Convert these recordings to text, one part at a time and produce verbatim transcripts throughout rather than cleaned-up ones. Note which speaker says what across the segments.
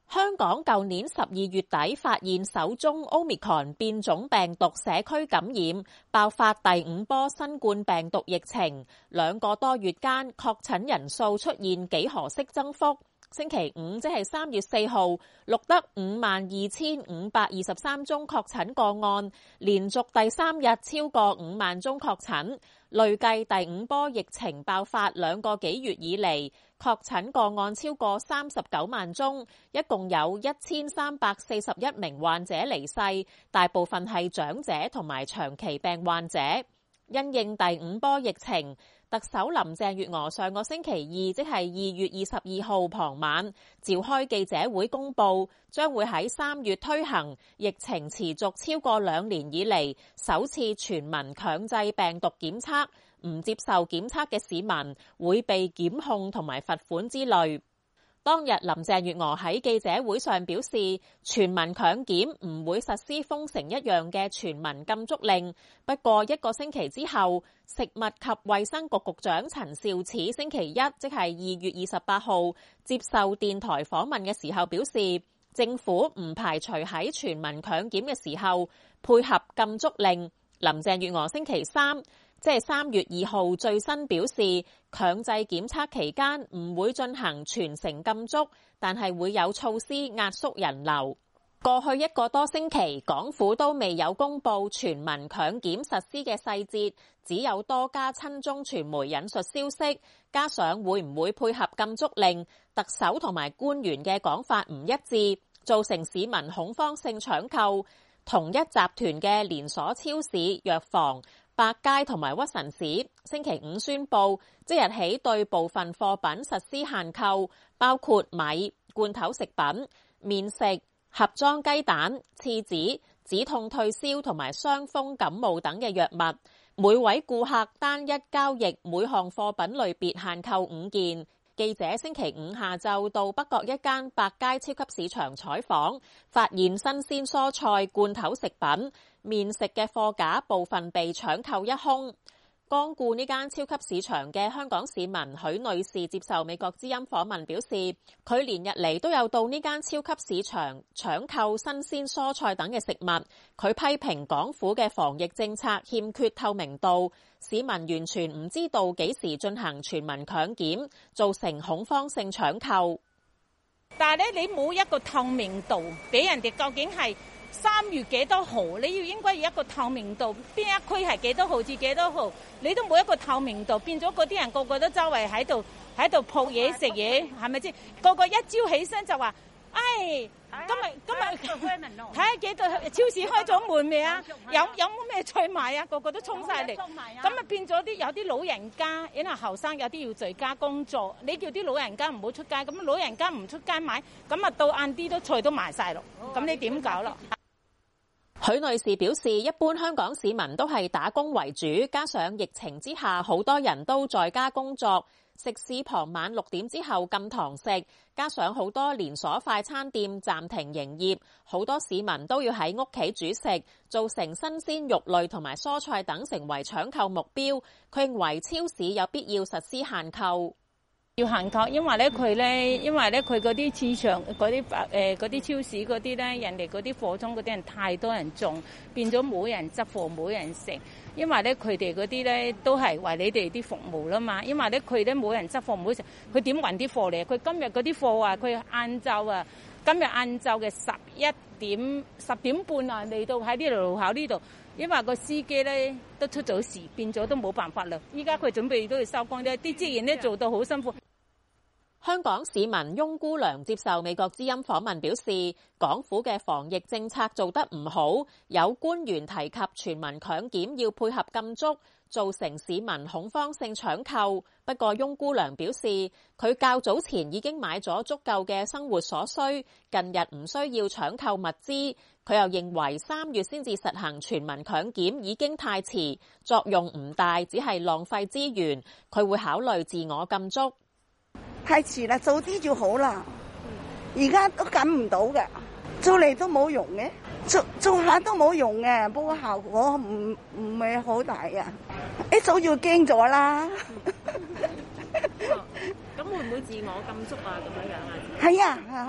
Speaker 1: 香港舊年十二月底發現首宗 Omicron 變種病毒社區感染，爆發第五波新冠病毒疫情。兩個多月間，確診人數出現幾何式增幅。星期五即係三月四號，錄得五萬二千五百二十三宗確診個案，連續第三日超過五萬宗確診。累計第五波疫情爆發兩個幾月以嚟，確診個案超過三十九萬宗，一共有一千三百四十一名患者離世，大部分係長者同埋長期病患者。因應第五波疫情，特首林鄭月娥上個星期二，即係二月二十二號傍晚，召開記者會公佈，將會喺三月推行疫情持續超過兩年以嚟首次全民強制病毒檢測，唔接受檢測嘅市民會被檢控同埋罰款之類。當日林鄭月娥喺記者會上表示，全民強檢唔會實施封城一樣嘅全民禁足令。不過一個星期之後，食物及衛生局局長陳肇始星期一，即係二月二十八號接受電台訪問嘅時候表示，政府唔排除喺全民強檢嘅時候配合禁足令。林鄭月娥星期三，即係三月二號最新表示，強制檢測期間唔會進行全城禁足，但係會有措施壓縮人流。過去一個多星期，港府都未有公布全民強檢實施嘅細節，只有多家親中傳媒引述消息，加上會唔會配合禁足令，特首同埋官員嘅講法唔一致，造成市民恐慌性搶購。同一集團嘅連鎖超市、藥房、百佳同埋屈臣氏星期五宣布，即日起對部分貨品實施限購，包括米、罐頭食品、麵食、盒裝雞蛋、廁紙、止痛退燒同埋傷風感冒等嘅藥物。每位顧客單一交易每項貨品類別限購五件。記者星期五下晝到北角一間百佳超級市場採訪，發現新鮮蔬菜、罐頭食品、麵食嘅貨架部分被搶購一空。光顧呢間超級市場嘅香港市民許女士接受美國之音訪問表示，佢連日嚟都有到呢間超級市場搶購新鮮蔬菜等嘅食物。佢批評港府嘅防疫政策欠缺透明度，市民完全唔知道幾時進行全民強檢，造成恐慌性搶購。
Speaker 2: 但係咧，你冇一個透明度俾人哋，究竟係三月幾多號？你要應該要一個透明度，邊一區係幾多號至幾多號？你都冇一個透明度，變咗嗰啲人個個都周圍喺度喺度撲嘢食嘢，係咪先？個個一朝起身就話，唉，今日今日睇下幾度超市開咗門未啊？有有冇咩菜賣啊？個個都衝晒嚟，咁啊變咗啲有啲老人家，因為後生有啲要在家工作，你叫啲老人家唔好出街，咁老人家唔出街買，咁啊到晏啲都菜都賣晒咯，咁你點搞咯？
Speaker 1: 許女士表示，一般香港市民都係打工為主，加上疫情之下好多人都在家工作，食肆傍晚六點之後禁堂食，加上好多連鎖快餐店暫停營業，好多市民都要喺屋企煮食，造成新鮮肉類同埋蔬菜等成為搶購目標。佢認為超市有必要實施限購。
Speaker 2: 要限購，因為咧佢咧，因為咧佢嗰啲市場嗰啲誒嗰啲超市嗰啲咧，人哋嗰啲貨倉嗰啲人太多人種，變咗冇人執貨，冇人食。因為咧佢哋嗰啲咧都係為你哋啲服務啦嘛。因為咧佢咧冇人執貨，唔好食，佢點運啲貨嚟？佢今日嗰啲貨啊，佢晏晝啊，今日晏晝嘅十一點十點半啊，嚟到喺呢度路口呢度。因為個司機咧都出咗事，變咗都冇辦法啦。依家佢準備都要收工咧，啲職員咧做到好辛苦。
Speaker 1: 香港市民翁姑娘接受美國之音訪問表示，港府嘅防疫政策做得唔好，有官員提及全民強檢要配合禁足，造成市民恐慌性搶購。不過翁姑娘表示，佢較早前已經買咗足夠嘅生活所需，近日唔需要搶購物資。佢又認為三月先至實行全民強檢已經太遲，作用唔大，只係浪費資源。佢會考慮自我禁足。
Speaker 3: 太遲啦，早啲就好啦。而家都緊唔到嘅，做嚟都冇用嘅，做做下都冇用嘅，不過效果唔唔係好大啊！一早要驚咗啦。咁
Speaker 1: 會唔會自我禁足啊？咁樣樣啊？
Speaker 3: 係啊，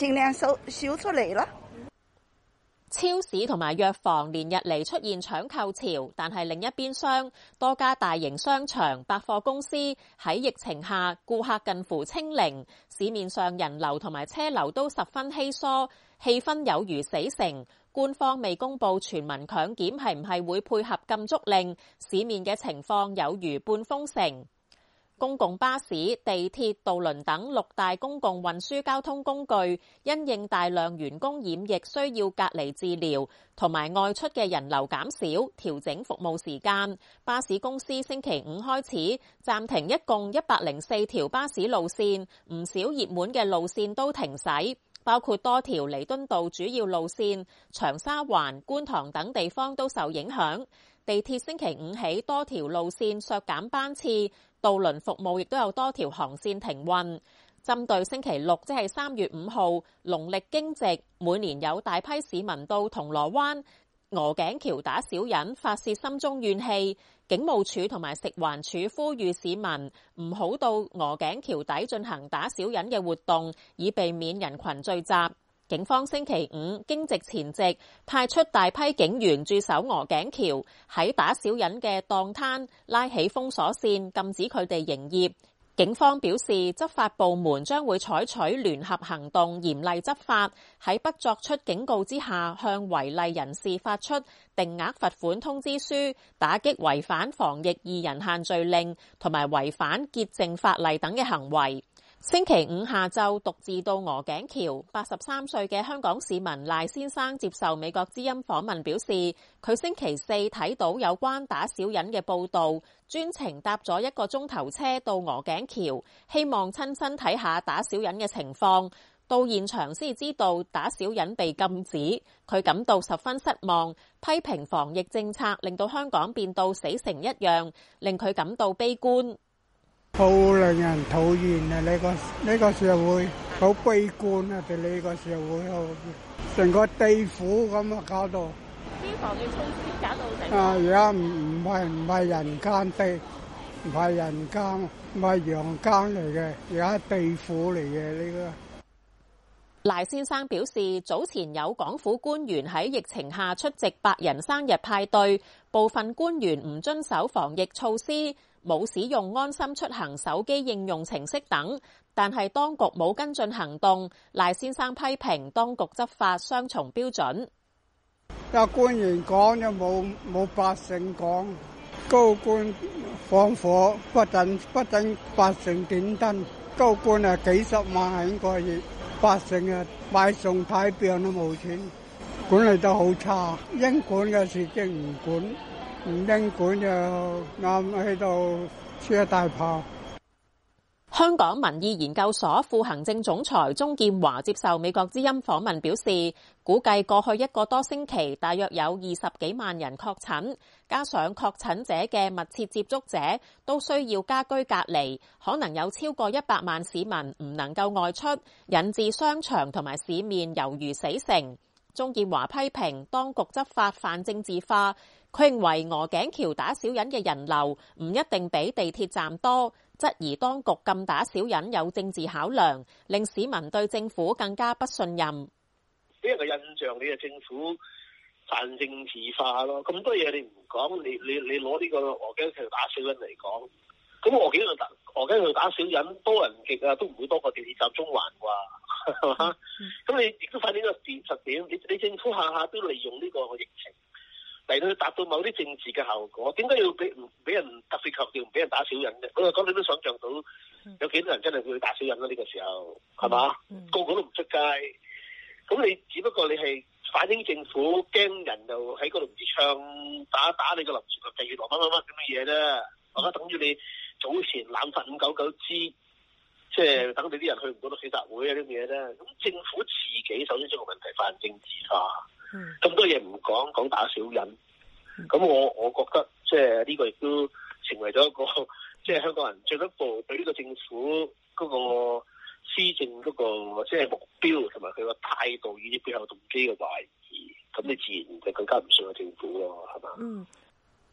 Speaker 3: 盡量少少出嚟啦。
Speaker 1: 超市同埋藥房連日嚟出現搶購潮，但係另一邊廂，多家大型商場、百貨公司喺疫情下顧客近乎清零，市面上人流同埋車流都十分稀疏，氣氛有如死城。官方未公布全民強檢係唔係會配合禁足令，市面嘅情況有如半封城。公共巴士、地鐵、渡輪等六大公共運輸交通工具，因應大量員工染疫需要隔離治療，同埋外出嘅人流減少，調整服務時間。巴士公司星期五開始暫停一共一百零四條巴士路線，唔少熱門嘅路線都停駛，包括多條彌敦道主要路線、長沙灣、觀塘等地方都受影響。地鐵星期五起多條路線削減班次，渡輪服務亦都有多條航線停運。針對星期六即係三月五號農曆驚蟄，每年有大批市民到銅鑼灣鵝頸橋打小人，發泄心中怨氣。警務處同埋食環署呼籲市民唔好到鵝頸橋底進行打小人嘅活動，以避免人群聚集。警方星期五驚蟄前夕派出大批警員駐守鵝頸橋，喺打小人嘅檔攤拉起封鎖線，禁止佢哋營業。警方表示，執法部門將會採取聯合行動，嚴厲執法，喺不作出警告之下，向違例人士發出定額罰款通知書，打擊違反防疫二人限聚令同埋違反潔淨法例等嘅行為。星期五下晝獨自到鵝頸橋，八十三歲嘅香港市民賴先生接受美國之音訪問表示，佢星期四睇到有關打小人嘅報導，專程搭咗一個鐘頭車到鵝頸橋，希望親身睇下打小人嘅情況。到現場先知道打小人被禁止，佢感到十分失望，批評防疫政策令到香港變到死城一樣，令佢感到悲觀。
Speaker 4: 好令人討厭啊！呢個呢個社會好悲觀啊！對呢個社會好成個地府咁啊，搞到
Speaker 1: 消防嘅措施搞到成
Speaker 4: 啊！而家唔唔係唔係人間地，唔係人間，唔係陽間嚟嘅，而家係地府嚟嘅呢個。
Speaker 1: 賴先生表示，早前有港府官員喺疫情下出席百人生日派對，部分官員唔遵守防疫措施，冇使用安心出行手機應用程式等，但係當局冇跟進行動。賴先生批評當局執法雙重標準。
Speaker 4: 有官員講就冇冇百姓講，高官放火不准不准百姓點燈，高官啊幾十萬一個月，百姓啊買餸睇病都冇錢，管理得好差。應管嘅事情唔管，唔應管就啱喺度車大炮。
Speaker 1: 香港民意研究所副行政總裁鍾劍華接受美國之音訪問表示，估計過去一個多星期大約有二十幾萬人確診，加上確診者嘅密切接觸者都需要家居隔離，可能有超過一百萬市民唔能夠外出，引致商場同埋市面猶如死城。鍾劍華批評當局執法泛政治化，佢認為鵝頸橋打小人嘅人流唔一定比地鐵站多，質疑當局禁打小人有政治考量，令市民對政府更加不信任。
Speaker 5: 俾人嘅印象，你係政府泛政治化咯，咁多嘢你唔講，你你你攞呢個鵝頸橋打小人嚟講，咁鵝頸橋打鵝頸橋打小人多人極啊，都唔會多過地鐵站中環啩，係嘛？咁你亦都反映個事實點，你你政府下下都利用呢個疫情嚟到去達到某啲政治嘅效果，點解要俾唔俾人特別強調唔俾人打小人啫？我就講你都想象到有幾多人真係會打小人啦？呢個時候係嘛？個個都唔出街。咁你只不過你係反映政府驚人就喺嗰度唔知唱打打你個臨時立地落乜乜乜咁嘅嘢啫，或者等於你早前濫發五九九支，即係等你啲人去唔到到記者會啊啲嘢咧。咁政府自己首先將個問題泛政治化，咁多嘢唔講，講打小人。咁我我覺得即係呢個亦都成為咗一個即係香港人進一步對呢個政府嗰個施政嗰個即係目標同埋佢個態度以及背後動機嘅懷疑，咁你自然就更加唔信個政府咯，係嘛？嗯。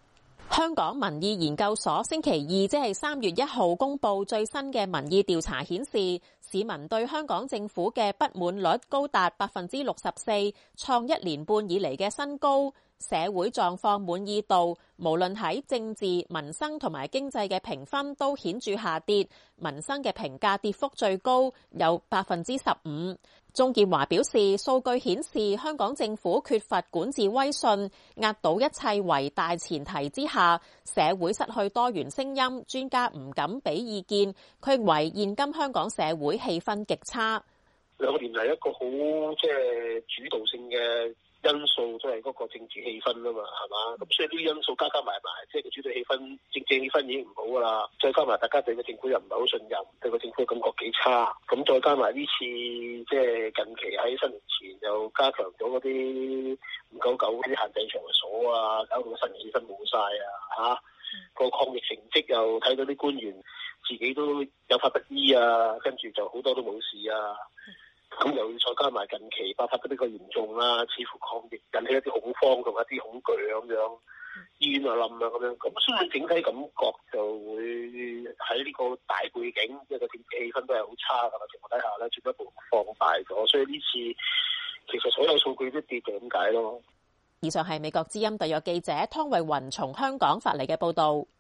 Speaker 1: 香港民意研究所星期二即係三月一號公布最新嘅民意調查顯示，市民對香港政府嘅不滿率高達百分之六十四，創一年半以嚟嘅新高。社會狀況滿意度，無論喺政治、民生同埋經濟嘅評分都顯著下跌，民生嘅評價跌幅最高，有百分之十五。鍾建華表示，數據顯示香港政府缺乏管治威信，壓倒一切為大前提之下，社會失去多元聲音，專家唔敢俾意見。佢認為現今香港社會氣氛極差。
Speaker 5: 兩年嚟一個好即係主導性嘅因素都係嗰個政治氣氛啊嘛，係嘛？咁所以呢啲因素加加埋埋，即係個主導氣氛、政治氣氛已經唔好噶啦。再加埋大家對個政府又唔係好信任，對個政府感覺幾差。咁再加埋呢次即係近期喺新年前又加強咗嗰啲五九九嗰啲限制場所啊，搞到個新年氣氛冇晒啊！嚇，個抗疫成績又睇到啲官員自己都有法不依啊，跟住就好多都冇事啊。咁又要再加埋近期爆發得比較嚴重啦，似乎抗疫引起一啲恐慌同一啲恐懼咁樣，醫院又冧啊咁樣，咁所以整體感覺就會喺呢個大背景，即係個政治氣氛都係好差㗎嘅情況底下咧，進一步放大咗，所以呢次其實所有數據都跌，就咁解咯。
Speaker 1: 以上係美國之音特約記者湯慧雲從香港發嚟嘅報導。